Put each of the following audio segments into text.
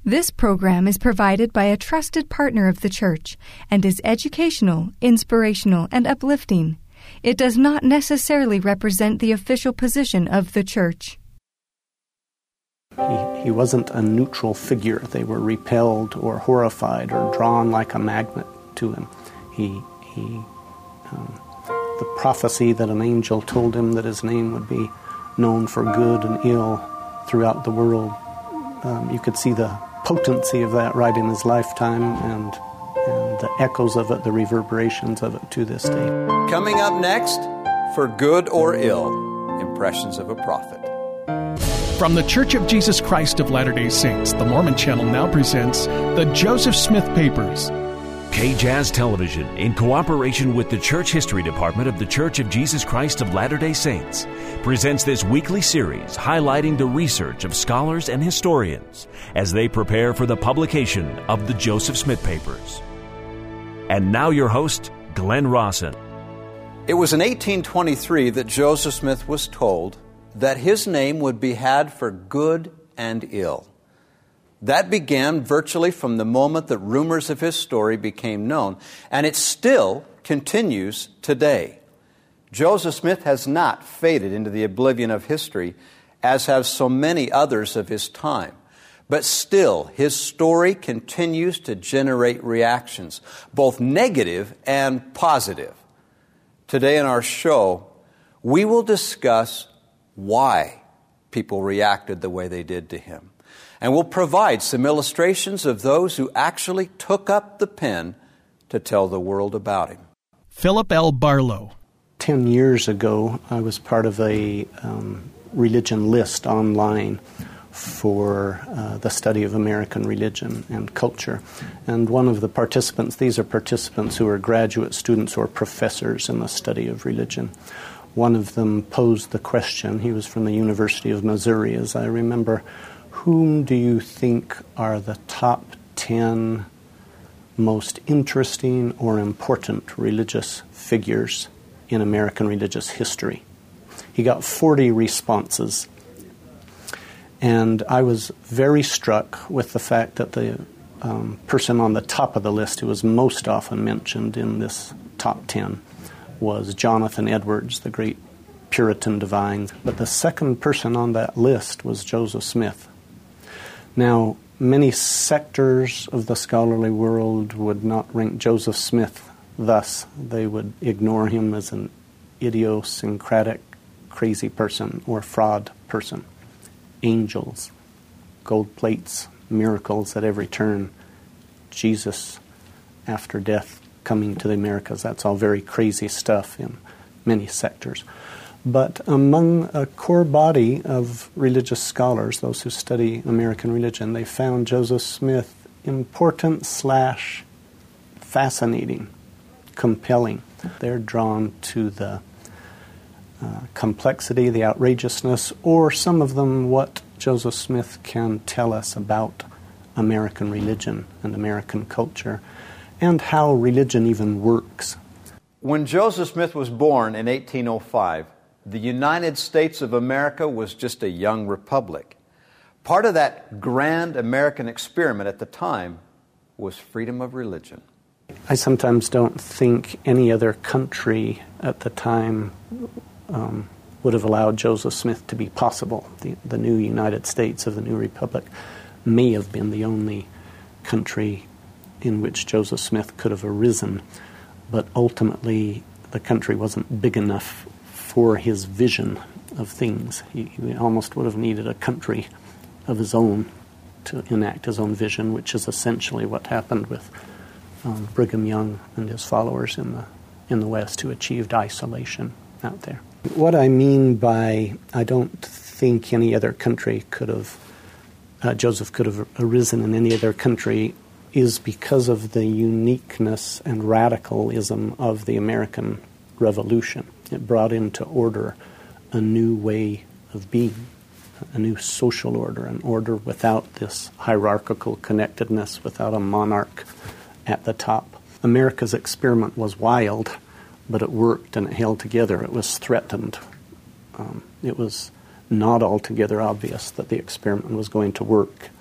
This program is provided by a trusted partner of the church and is educational, inspirational, and uplifting. It does not necessarily represent the official position of the church. He wasn't a neutral figure. They were repelled or horrified or drawn like a magnet to him. The prophecy that an angel told him that his name would be known for good and ill throughout the world, you could see the potency of that right in his lifetime and the echoes of it, the reverberations of it to this day. Coming up next, For Good or Ill, Impressions of a Prophet. From the Church of Jesus Christ of Latter-day Saints, the Mormon Channel now presents the Joseph Smith Papers. KJAZ Television, in cooperation with the Church History Department of the Church of Jesus Christ of Latter-day Saints, presents this weekly series highlighting the research of scholars and historians as they prepare for the publication of the Joseph Smith Papers. And now your host, Glenn Rawson. It was in 1823 that Joseph Smith was told that his name would be had for good and ill. That began virtually from the moment that rumors of his story became known, and it still continues today. Joseph Smith has not faded into the oblivion of history, as have so many others of his time. But still, his story continues to generate reactions, both negative and positive. Today in our show, we will discuss why people reacted the way they did to him. And we'll provide some illustrations of those who actually took up the pen to tell the world about him. Philip L. Barlow. 10 years ago, I was part of a religion list online for the study of American religion and culture. And one of the participants, these are participants who are graduate students or professors in the study of religion. One of them posed the question, he was from the University of Missouri, as I remember, whom do you think are the top 10 most interesting or important religious figures in American religious history? He got 40 responses. And I was very struck with the fact that the person on the top of the list who was most often mentioned in this top 10 was Jonathan Edwards, the great Puritan divine. But the second person on that list was Joseph Smith. Now, many sectors of the scholarly world would not rank Joseph Smith thus. They would ignore him as an idiosyncratic, crazy person or fraud person. Angels, gold plates, miracles at every turn, Jesus after death coming to the Americas. That's all very crazy stuff in many sectors. But among a core body of religious scholars, those who study American religion, they found Joseph Smith important / fascinating, compelling. They're drawn to the complexity, the outrageousness, or some of them what Joseph Smith can tell us about American religion and American culture and how religion even works. When Joseph Smith was born in 1805, the United States of America was just a young republic. Part of that grand American experiment at the time was freedom of religion. I sometimes don't think any other country at the time would have allowed Joseph Smith to be possible. The new United States of the new republic may have been the only country in which Joseph Smith could have arisen, but ultimately the country wasn't big enough for his vision of things. He almost would have needed a country of his own to enact his own vision, which is essentially what happened with Brigham Young and his followers in the West, who achieved isolation out there. What I mean by I don't think any other country could have, Joseph could have arisen in any other country, is because of the uniqueness and radicalism of the American Revolution. It brought into order a new way of being, a new social order, an order without this hierarchical connectedness, without a monarch at the top. America's experiment was wild, but it worked and it held together. It was threatened. It was not altogether obvious that the experiment was going to work.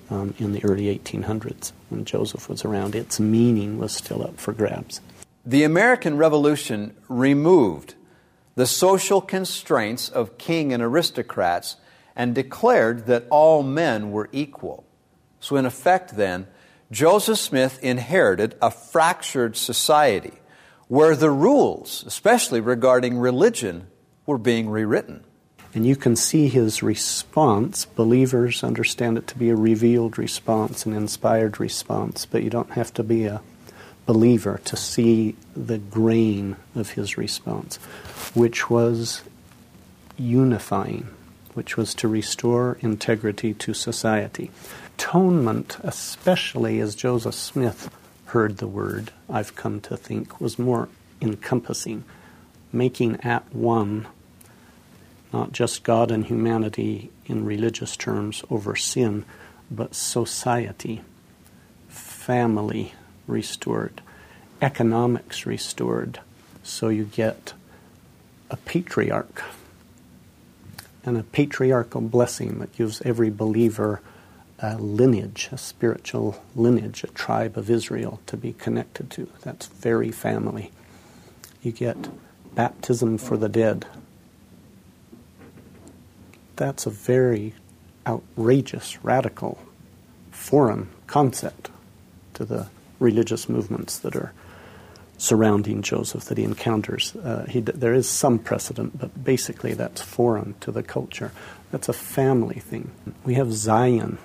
in the early 1800s when Joseph was around. Its meaning was still up for grabs. The American Revolution removed the social constraints of king and aristocrats and declared that all men were equal. So in effect then, Joseph Smith inherited a fractured society where the rules, especially regarding religion, were being rewritten. And you can see his response. Believers understand it to be a revealed response, an inspired response, but you don't have to be a believer to see the grain of his response, which was unifying, which was to restore integrity to society. Atonement, especially as Joseph Smith heard the word, I've come to think, was more encompassing, making at one not just God and humanity in religious terms over sin, but society, family restored, economics restored, so you get a patriarch and a patriarchal blessing that gives every believer a lineage, a spiritual lineage, a tribe of Israel to be connected to. That's very family. You get baptism for the dead. That's a very outrageous, radical, foreign concept to the religious movements that are surrounding Joseph that he encounters. There is some precedent, but basically that's foreign to the culture. That's a family thing. We have Zion.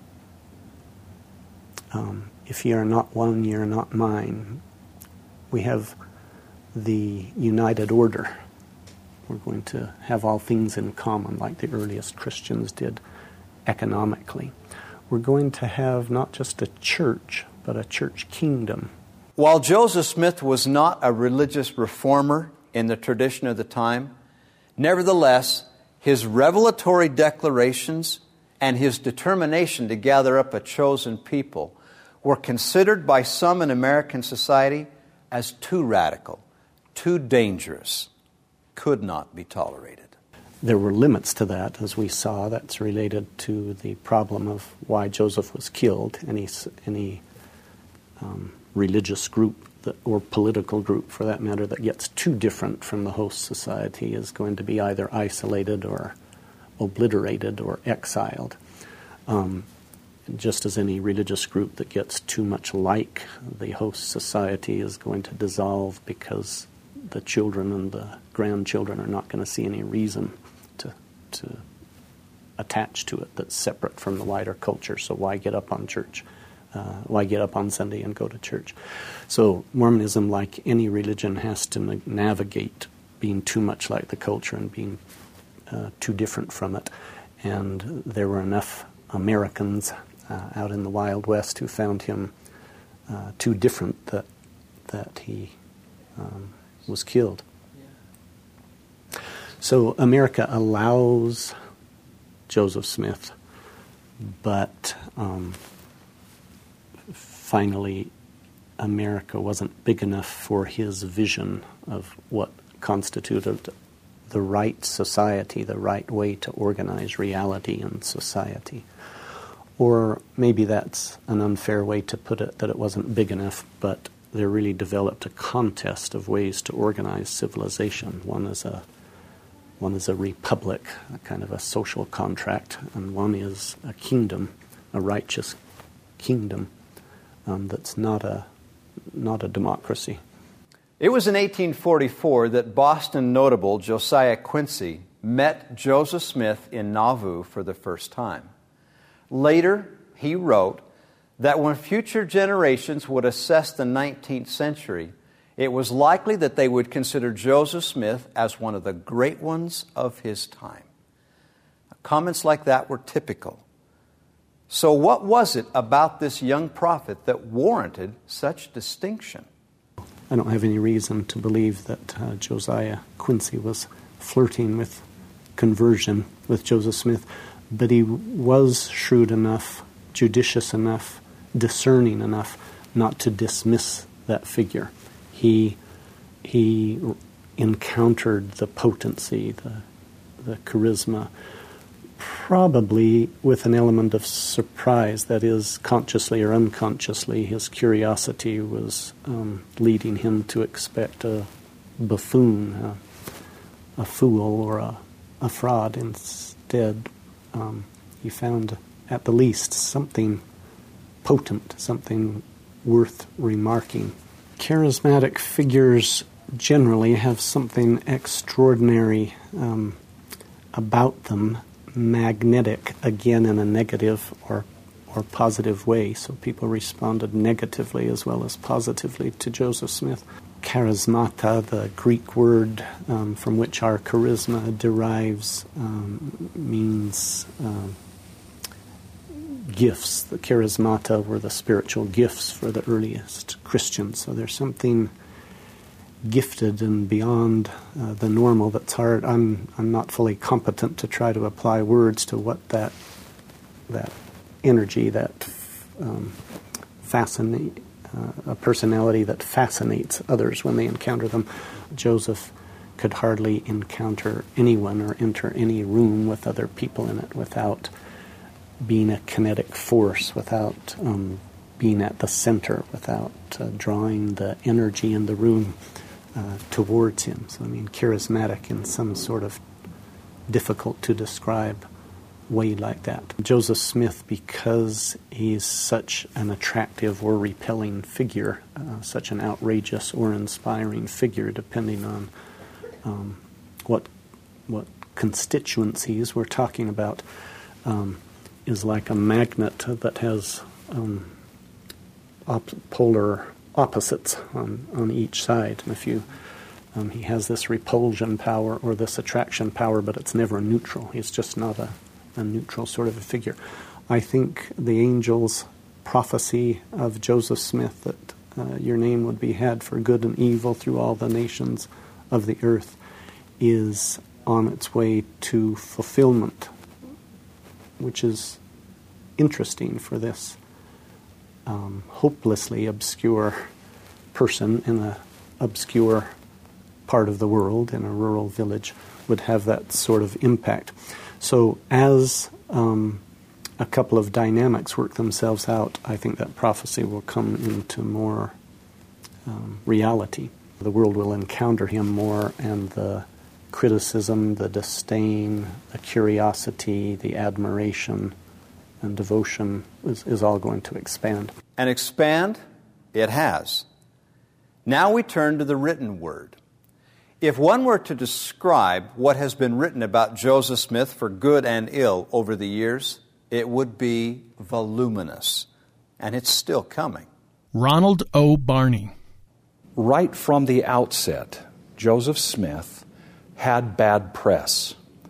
If ye are not one, ye are not mine. We have the united order. We're going to have all things in common like the earliest Christians did economically. We're going to have not just a church, but a church kingdom. While Joseph Smith was not a religious reformer in the tradition of the time, nevertheless, his revelatory declarations and his determination to gather up a chosen people were considered by some in American society as too radical, too dangerous, could not be tolerated. There were limits to that, as we saw. That's related to the problem of why Joseph was killed. Any religious group or political group, for that matter, that gets too different from the host society is going to be either isolated or obliterated or exiled. Just as any religious group that gets too much like the host society is going to dissolve because the children and the grandchildren are not going to see any reason to attach to it that's separate from the wider culture. So why get up on church? Why get up on Sunday and go to church? So Mormonism, like any religion, has to navigate being too much like the culture and being too different from it. And there were enough Americans out in the Wild West who found him too different that he was killed. So America allows Joseph Smith, but finally America wasn't big enough for his vision of what constituted the right society, the right way to organize reality and society. Or maybe that's an unfair way to put it, that it wasn't big enough, but there really developed a contest of ways to organize civilization. One is a republic, a kind of a social contract, and one is a kingdom, a righteous kingdom that's not a democracy. It was in 1844 that Boston notable Josiah Quincy met Joseph Smith in Nauvoo for the first time. Later, he wrote that when future generations would assess the 19th century, it was likely that they would consider Joseph Smith as one of the great ones of his time. Comments like that were typical. So what was it about this young prophet that warranted such distinction? I don't have any reason to believe that Josiah Quincy was flirting with conversion with Joseph Smith, but he was shrewd enough, judicious enough, discerning enough not to dismiss that figure. He encountered the potency, the charisma, Probably with an element of surprise, that is, consciously or unconsciously, his curiosity was leading him to expect a buffoon, a fool, or a fraud. Instead, he found at the least something potent, something worth remarking. Charismatic figures generally have something extraordinary about them, magnetic, again in a negative or positive way. So people responded negatively as well as positively to Joseph Smith. Charismata, the Greek word from which our charisma derives, means gifts. The charismata were the spiritual gifts for the earliest Christians. So there's something gifted and beyond the normal that's hard. I'm not fully competent to try to apply words to what that energy, that a personality that fascinates others when they encounter them. Joseph could hardly encounter anyone or enter any room with other people in it without being a kinetic force, without being at the center, without drawing the energy in the room towards him. So, charismatic in some sort of difficult to describe way like that. Joseph Smith, because he's such an attractive or repelling figure, such an outrageous or inspiring figure, depending on what constituencies we're talking about, is like a magnet that has polar opposites on each side. And if you he has this repulsion power or this attraction power, but it's never neutral. He's just not a neutral sort of a figure. I think the angel's prophecy of Joseph Smith, that your name would be had for good and evil through all the nations of the earth, is on its way to fulfillment, which is interesting for this hopelessly obscure person in an obscure part of the world, in a rural village, would have that sort of impact. So as a couple of dynamics work themselves out, I think that prophecy will come into more reality. The world will encounter him more, and the criticism, the disdain, the curiosity, the admiration, and devotion is all going to expand. And expand it has. Now we turn to the written word. If one were to describe what has been written about Joseph Smith for good and ill over the years, it would be voluminous. And it's still coming. Ronald O. Barney. Right from the outset, Joseph Smith had bad press.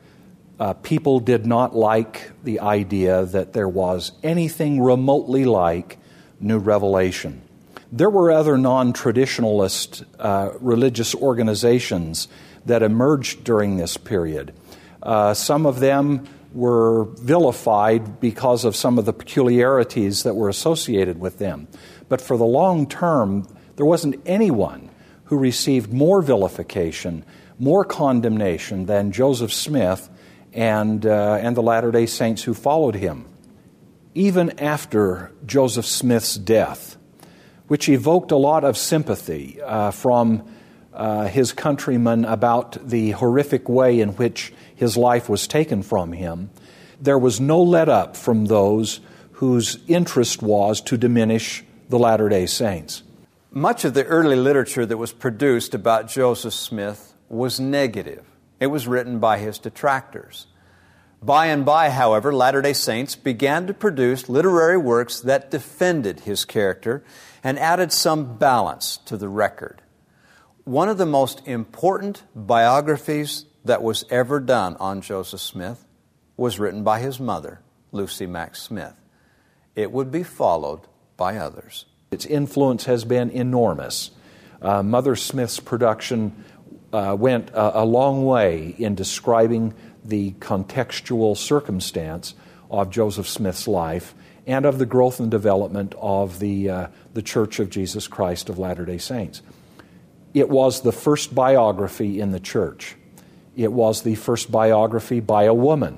People did not like the idea that there was anything remotely like New Revelation. There were other non-traditionalist religious organizations that emerged during this period. Some of them were vilified because of some of the peculiarities that were associated with them. But for the long term, there wasn't anyone who received more vilification, more condemnation than Joseph Smith and the Latter-day Saints who followed him. Even after Joseph Smith's death, which evoked a lot of sympathy from his countrymen about the horrific way in which his life was taken from him, there was no let-up from those whose interest was to diminish the Latter-day Saints. Much of the early literature that was produced about Joseph Smith was negative. It was written by his detractors. By and by, however, Latter-day Saints began to produce literary works that defended his character and added some balance to the record. One of the most important biographies that was ever done on Joseph Smith was written by his mother, Lucy Mack Smith. It would be followed by others. Its influence has been enormous. Mother Smith's production went a long way in describing the contextual circumstance of Joseph Smith's life and of the growth and development of the Church of Jesus Christ of Latter-day Saints. It was the first biography in the church. It was the first biography by a woman.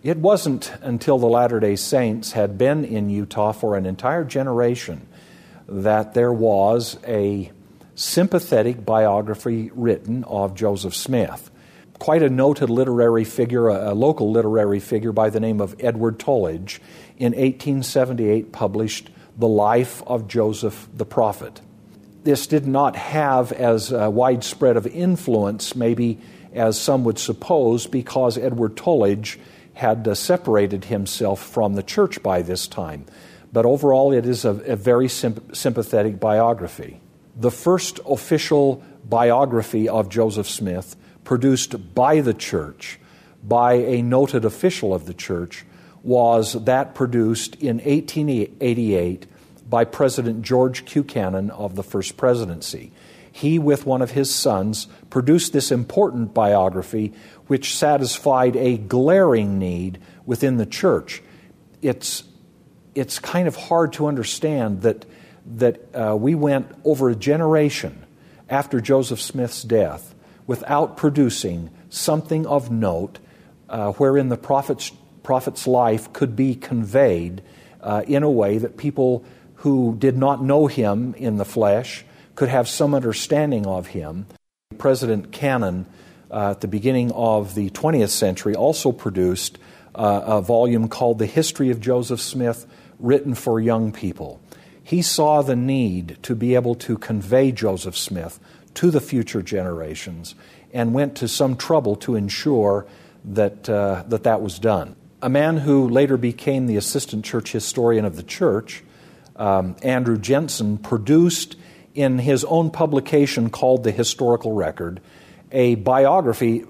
It wasn't until the Latter-day Saints had been in Utah for an entire generation that there was a sympathetic biography written of Joseph Smith. Quite a noted literary figure, a local literary figure by the name of Edward Tollage, in 1878 published The Life of Joseph the Prophet. This did not have as widespread of influence, maybe as some would suppose, because Edward Tollage had separated himself from the church by this time. But overall, it is a very sympathetic biography. The first official biography of Joseph Smith, produced by the church, by a noted official of the church, was that produced in 1888 by President George Q. Cannon of the First Presidency. He, with one of his sons, produced this important biography which satisfied a glaring need within the church. It's kind of hard to understand that we went over a generation after Joseph Smith's death without producing something of note wherein the prophet's life could be conveyed in a way that people who did not know him in the flesh could have some understanding of him. President Cannon, at the beginning of the 20th century, also produced a volume called The History of Joseph Smith, written for young people. He saw the need to be able to convey Joseph Smith to the future generations and went to some trouble to ensure that that was done. A man who later became the assistant church historian of the church, Andrew Jensen, produced in his own publication called The Historical Record a biography,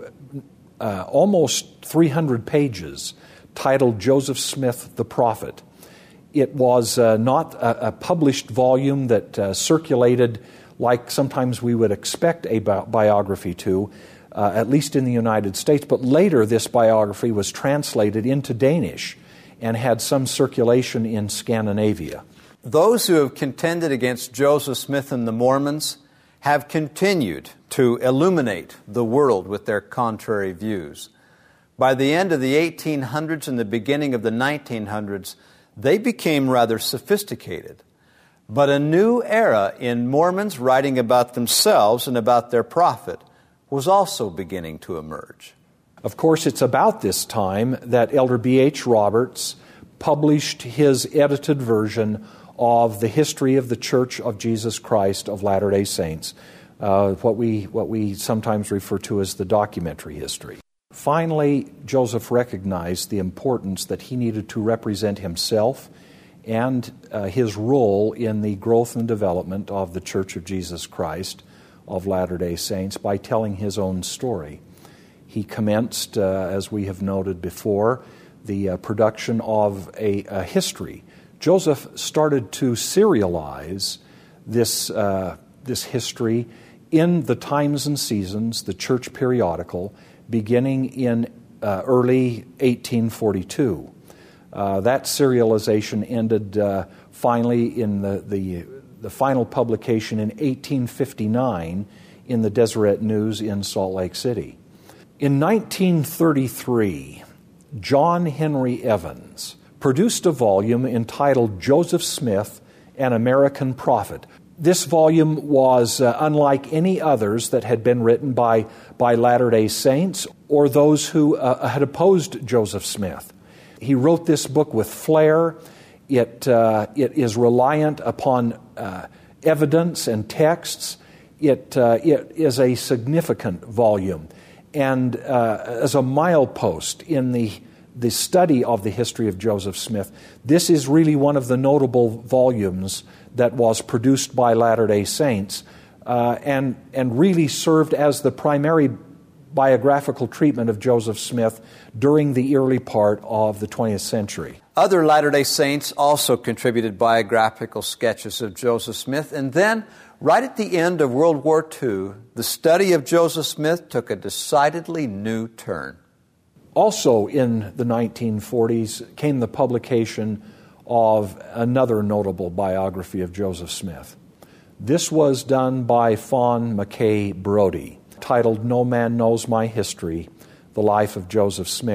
almost 300 pages, titled Joseph Smith the Prophet. It was not a published volume that circulated like sometimes we would expect a biography to, at least in the United States, but later this biography was translated into Danish and had some circulation in Scandinavia. Those who have contended against Joseph Smith and the Mormons have continued to illuminate the world with their contrary views. By the end of the 1800s and the beginning of the 1900s, they became rather sophisticated. But a new era in Mormons writing about themselves and about their prophet was also beginning to emerge. Of course, it's about this time that Elder B.H. Roberts published his edited version of the history of the Church of Jesus Christ of Latter-day Saints, what we sometimes refer to as the documentary history. Finally, Joseph recognized the importance that he needed to represent himself and his role in the growth and development of the Church of Jesus Christ of Latter-day Saints by telling his own story. He commenced, as we have noted before, the production of a history. Joseph started to serialize this history in the Times and Seasons, the church periodical, beginning in early 1842. That serialization ended finally in the final publication in 1859 in the Deseret News in Salt Lake City. In 1933, John Henry Evans produced a volume entitled Joseph Smith, an American Prophet. This volume was unlike any others that had been written by Latter-day Saints or those who had opposed Joseph Smith. He wrote this book with flair. It is reliant upon evidence and texts. It is a significant volume. And as a milepost in the study of the history of Joseph Smith, this is really one of the notable volumes that was produced by Latter-day Saints and really served as the primary biographical treatment of Joseph Smith during the early part of the 20th century. Other Latter-day Saints also contributed biographical sketches of Joseph Smith, and then, right at the end of World War II, the study of Joseph Smith took a decidedly new turn. Also in the 1940s came the publication of another notable biography of Joseph Smith. This was done by Fawn McKay Brody, titled No Man Knows My History, The Life of Joseph Smith.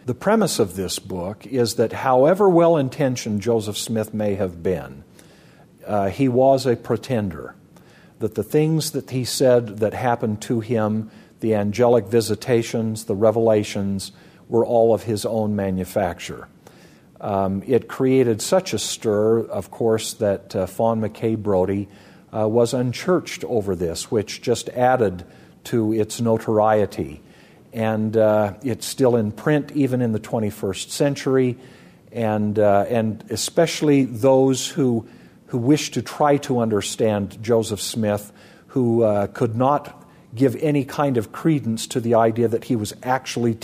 The premise of this book is that however well-intentioned Joseph Smith may have been, he was a pretender. That the things that he said that happened to him, the angelic visitations, the revelations, were all of his own manufacture. It created such a stir, of course, that Fawn McKay Brody was unchurched over this, which just added to its notoriety. And it's still in print even in the 21st century, and especially those who wish to try to understand Joseph Smith, who could not give any kind of credence to the idea that he was actually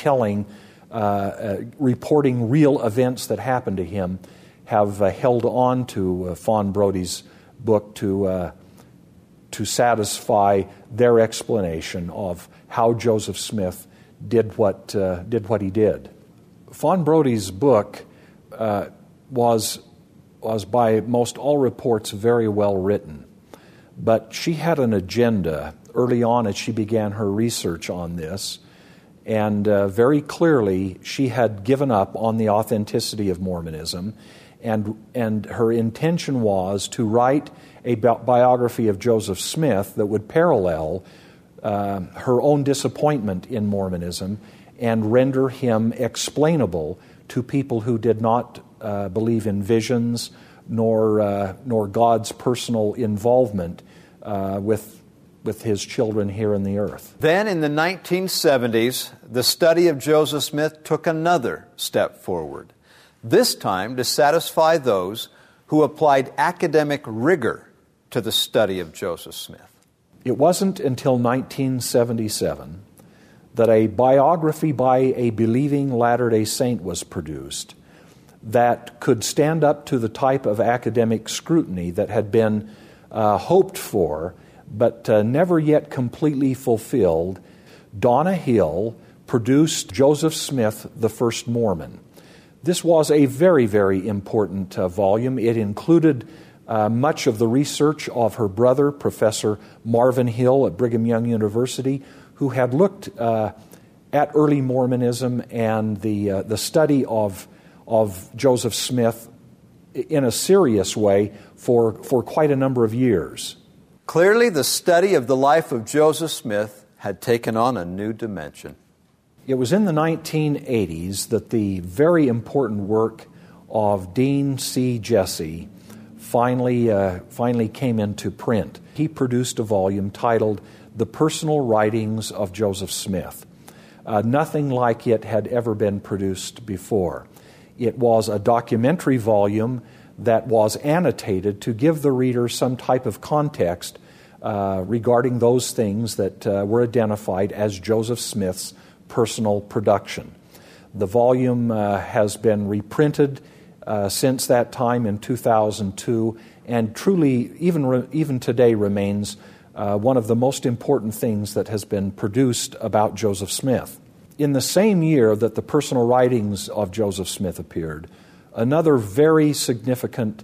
reporting real events that happened to him, have held on to Fawn Brody's book to satisfy their explanation of how Joseph Smith did what he did. Fawn Brody's book was by most all reports very well written, but she had an agenda early on as she began her research on this, and very clearly she had given up on the authenticity of Mormonism, and her intention was to write a biography of Joseph Smith that would parallel her own disappointment in Mormonism and render him explainable to people who did not believe in visions nor God's personal involvement with his children here on the earth. Then in the 1970s, the study of Joseph Smith took another step forward, this time to satisfy those who applied academic rigor to the study of Joseph Smith. It wasn't until 1977 that a biography by a believing Latter-day Saint was produced that could stand up to the type of academic scrutiny that had been hoped for but never yet completely fulfilled. Donna Hill produced Joseph Smith, the First Mormon. This was a very, very important volume. It included much of the research of her brother, Professor Marvin Hill at Brigham Young University, who had looked at early Mormonism and the study of Joseph Smith in a serious way for quite a number of years. Clearly, the study of the life of Joseph Smith had taken on a new dimension. It was in the 1980s that the very important work of Dean C. Jesse finally came into print. He produced a volume titled The Personal Writings of Joseph Smith. Nothing like it had ever been produced before. It was a documentary volume that was annotated to give the reader some type of context regarding those things that were identified as Joseph Smith's personal production. The volume has been reprinted since that time in 2002, and truly, even today, remains one of the most important things that has been produced about Joseph Smith. In the same year that the personal writings of Joseph Smith appeared, another very significant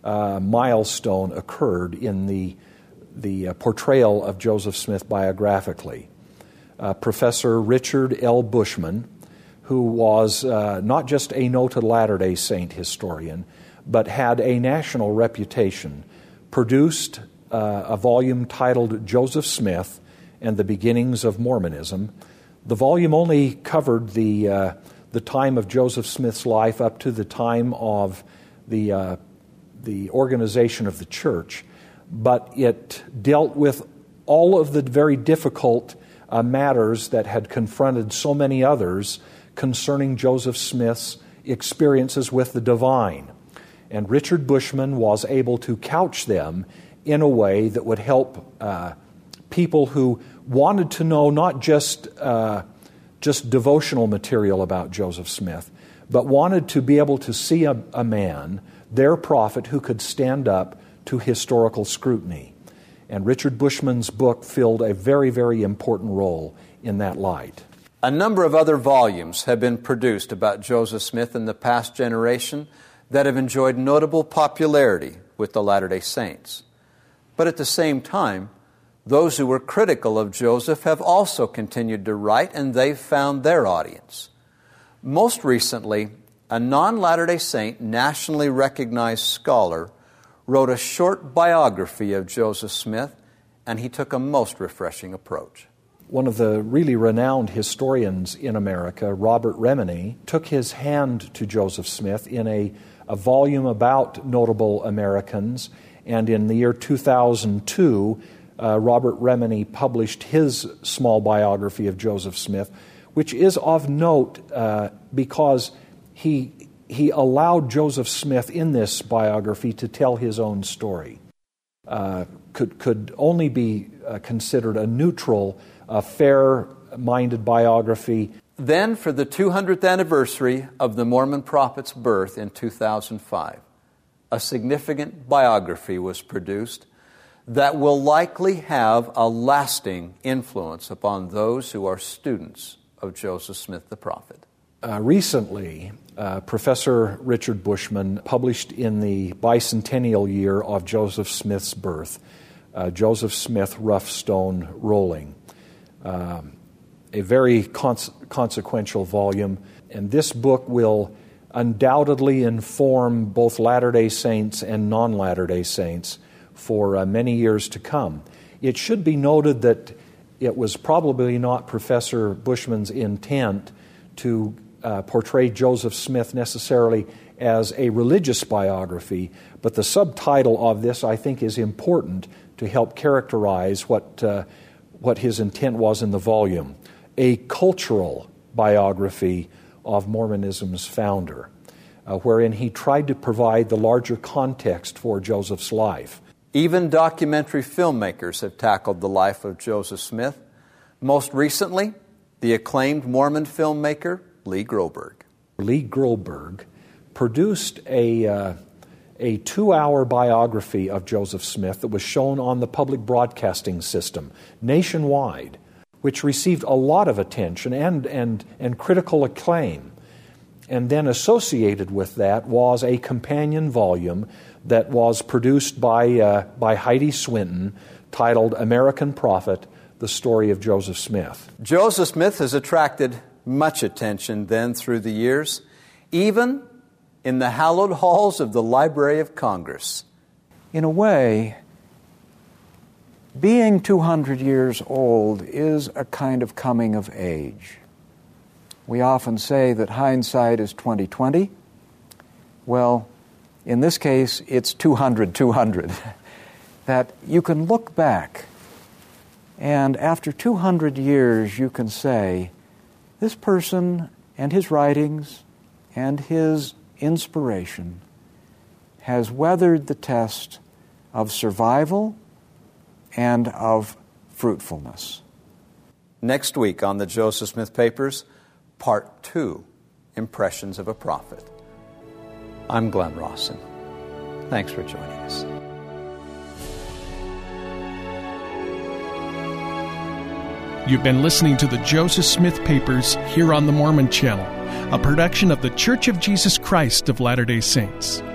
milestone occurred in the portrayal of Joseph Smith biographically. Professor Richard L. Bushman, who was not just a noted Latter-day Saint historian, but had a national reputation, produced a volume titled Joseph Smith and the Beginnings of Mormonism. The volume only covered the time of Joseph Smith's life up to the time of the organization of the church, but it dealt with all of the very difficult matters that had confronted so many others concerning Joseph Smith's experiences with the divine. And Richard Bushman was able to couch them in a way that would help people who wanted to know not just devotional material about Joseph Smith, but wanted to be able to see a man, their prophet, who could stand up to historical scrutiny. And Richard Bushman's book filled a very, very important role in that light. A number of other volumes have been produced about Joseph Smith in the past generation that have enjoyed notable popularity with the Latter-day Saints. But at the same time, those who were critical of Joseph have also continued to write, and they've found their audience. Most recently, a non-Latter-day Saint, nationally recognized scholar, wrote a short biography of Joseph Smith, and he took a most refreshing approach. One of the really renowned historians in America, Robert Remini, took his hand to Joseph Smith in a volume about notable Americans, and in the year 2002, Robert Remini published his small biography of Joseph Smith, which is of note because he allowed Joseph Smith in this biography to tell his own story. Could only be considered a neutral, fair-minded biography. Then, for the 200th anniversary of the Mormon prophet's birth in 2005, a significant biography was produced that will likely have a lasting influence upon those who are students of Joseph Smith the prophet. Recently, Professor Richard Bushman published in the bicentennial year of Joseph Smith's birth, Joseph Smith Rough Stone Rolling, a very consequential volume, and this book will undoubtedly inform both Latter-day Saints and non-Latter-day Saints for many years to come. It should be noted that it was probably not Professor Bushman's intent to portray Joseph Smith necessarily as a religious biography, but the subtitle of this, I think, is important to help characterize what his intent was in the volume: a cultural biography of Mormonism's founder, wherein he tried to provide the larger context for Joseph's life. Even documentary filmmakers have tackled the life of Joseph Smith. Most recently, the acclaimed Mormon filmmaker Lee Groberg. Lee Groberg produced a 2-hour biography of Joseph Smith that was shown on the public broadcasting system nationwide, which received a lot of attention and critical acclaim. And then associated with that was a companion volume that was produced by Heidi Swinton, titled American Prophet, The Story of Joseph Smith. Joseph Smith has attracted much attention then through the years, even in the hallowed halls of the Library of Congress. In a way, being 200 years old is a kind of coming of age. We often say that hindsight is 20/20. Well, in this case, it's 200/200. That you can look back, and after 200 years, you can say, this person and his writings and his inspiration has weathered the test of survival and of fruitfulness. Next week on the Joseph Smith Papers, Part 2, Impressions of a Prophet. I'm Glenn Rawson. Thanks for joining us. You've been listening to the Joseph Smith Papers here on the Mormon Channel, a production of the Church of Jesus Christ of Latter-day Saints.